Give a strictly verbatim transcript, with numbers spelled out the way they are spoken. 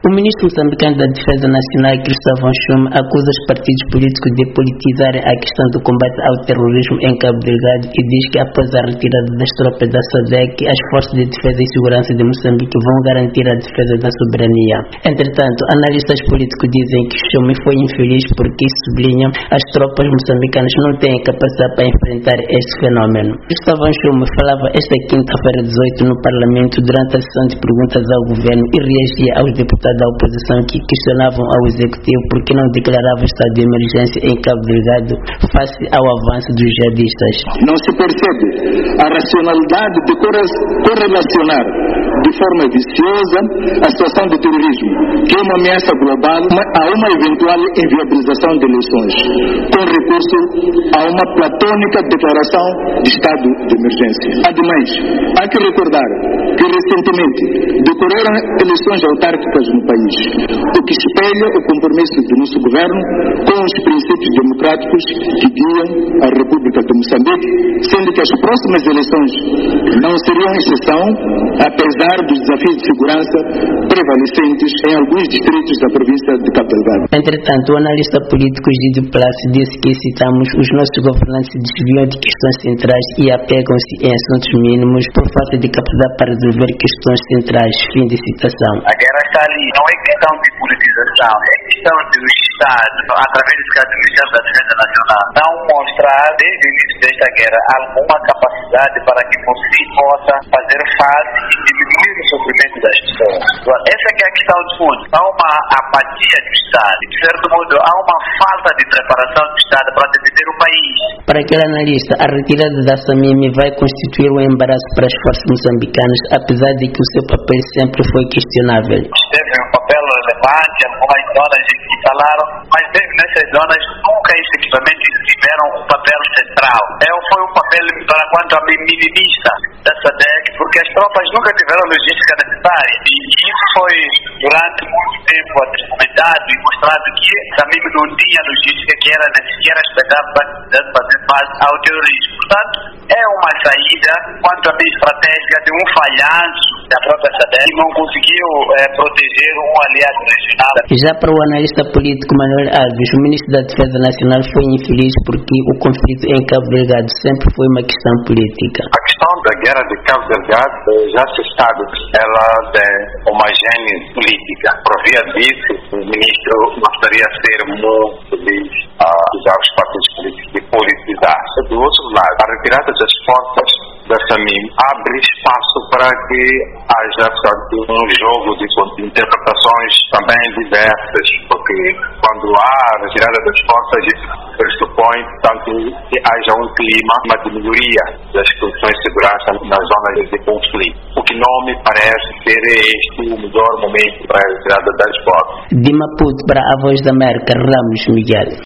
O ministro moçambicano da Defesa Nacional, Cristóvão Chuma, acusa os partidos políticos de politizarem a questão do combate ao terrorismo em Cabo Delgado e diz que após a retirada das tropas da SADC, as forças de defesa e segurança de Moçambique vão garantir a defesa da soberania. Entretanto, analistas políticos dizem que Chuma foi infeliz porque, sublinham, as tropas moçambicanas não têm capacidade para enfrentar este fenômeno. Cristóvão Chuma falava esta quinta-feira dezoito no Parlamento durante a sessão de perguntas ao governo e reagia aos deputados da oposição que questionavam ao executivo porque não declarava estado de emergência em Cabo Delgado face ao avanço dos jihadistas. Não se percebe a racionalidade de correlacionar de forma viciosa a situação do terrorismo, que é uma ameaça global, a uma eventual inviabilização de eleições, com recurso a uma platônica declaração de estado de emergência. Ademais, há que recordar que recentemente decorreram eleições autárquicas no país, o que espelha o compromisso do nosso governo com os princípios democráticos que guiam a República de Moçambique, sendo que as próximas eleições não seriam exceção, apesar dos desafios de segurança prevalecentes em alguns distritos da província de Cabo Delgado. Entretanto, o analista político Gídio Plácido disse que, citamos, os nossos governantes se desviam de questões centrais e apegam-se em assuntos mínimos por falta de capacidade para resolver questões centrais. Fim de citação. A guerra está ali, não é questão de politização, é questão do Estado, através do Ministério da Defesa Nacional, não mostrar desde o início desta guerra alguma capacidade para que você possa fazer face e diminuir o sofrimento das pessoas. Essa é, que é a questão de fundo. Há uma apatia do Estado, de certo modo há uma falta de preparação do Estado para defender o país. Para aquele analista, a retirada da SAMIM vai constituir um embaraço para as forças moçambicanas, apesar de que o seu papel sempre foi questionável. Teve um papel relevante, algumas zonas que falaram, mas mesmo nessas zonas nunca esses equipamentos tiveram um papel central. É, foi um papel, para quanto a mim, minimista da SADC, porque as tropas nunca tiveram logística necessária. E isso foi, durante muito tempo, documentado e mostrado que também não tinha logística que era necessária expectável para fazer face ao terrorismo. Portanto, é uma saída, quanto a mim, estratégica de um falhanço da própria SADC que não conseguiu é, proteger um aliado regional. Já para o analista político Manuel Alves, o ministro da Defesa Nacional foi infeliz porque o conflito em Cabo Delgado sempre foi uma questão política. A questão da guerra de Cabo Delgado já se sabe, ela é uma gênese política. Por via disso, o ministro gostaria de ser muito feliz a usar os partidos políticos de politizar. Do outro lado, a retirada das forças da SAMIM abre espaço para que haja um jogo de interpretações também diversas, porque quando há a retirada das forças, isso pressupõe tanto que haja um clima, uma melhoria das condições de segurança nas zonas de conflito, o que não me parece ser este o melhor momento para a retirada das forças. De Maputo para a Voz da América, Ramos Miguel.